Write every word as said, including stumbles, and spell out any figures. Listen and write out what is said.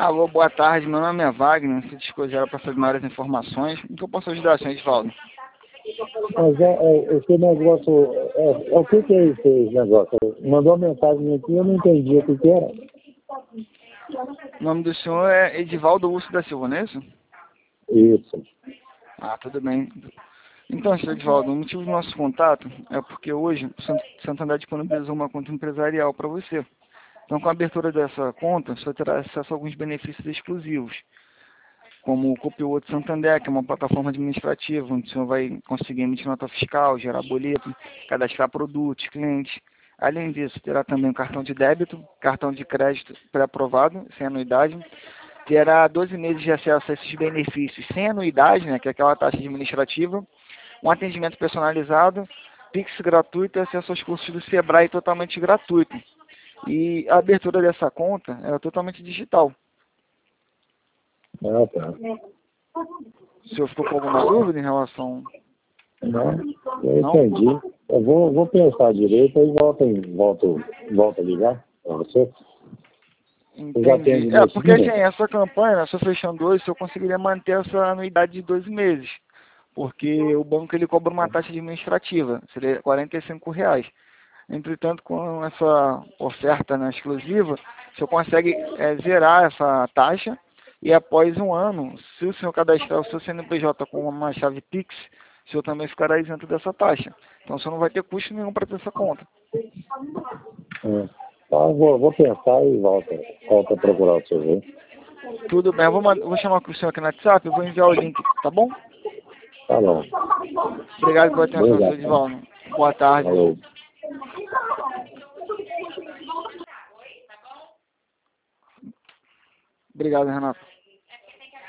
Alô, boa tarde, meu nome é Wagner, se dispuser para saber maiores informações, em que eu posso ajudar, senhor Edivaldo? Mas é, é, esse negócio, é, é o que que é esse negócio? Mandou uma mensagem aqui, eu não entendi o que que era. O nome do senhor é Edivaldo Augusto da Silva, não é isso? Isso. Ah, tudo bem. Então, senhor Edivaldo, o motivo do nosso contato é porque hoje o Sant- Santander disponibilizou uma conta empresarial para você. Então, com a abertura dessa conta, você terá acesso a alguns benefícios exclusivos, como o Copilot Santander, que é uma plataforma administrativa, onde o senhor vai conseguir emitir nota fiscal, gerar boleto, cadastrar produtos, clientes. Além disso, terá também um cartão de débito, cartão de crédito pré-aprovado, sem anuidade. Terá doze meses de acesso a esses benefícios sem anuidade, né, que é aquela taxa administrativa, um atendimento personalizado, Pix gratuito e acesso aos cursos do Sebrae totalmente gratuito. E a abertura dessa conta é totalmente digital. Ah, tá. O senhor ficou com alguma dúvida em relação... Não, eu Não? entendi. Eu vou, vou pensar direito e volto, volto, volto a ligar para você. Você já atende Entendi. É, nesse porque assim, número? essa campanha, se eu fechando hoje, eu conseguiria manter essa anuidade de doze meses. Porque o banco ele cobra uma taxa administrativa, seria quarenta e cinco reais. Entretanto, com essa oferta, né, exclusiva, o senhor consegue é, zerar essa taxa e após um ano, se o senhor cadastrar o seu C N P J com uma chave Pix, o senhor também ficará isento dessa taxa. Então o senhor não vai ter custo nenhum para ter essa conta. É. Tá, eu vou, vou pensar e volto, volto a procurar o seu, viu? Tudo bem, eu vou, mand- vou chamar o senhor aqui no WhatsApp, eu vou enviar o link, tá bom? Tá bom. Obrigado pela atenção, senhor Obrigado. Edivaldo. Boa tarde. Falou. Obrigado, Renato.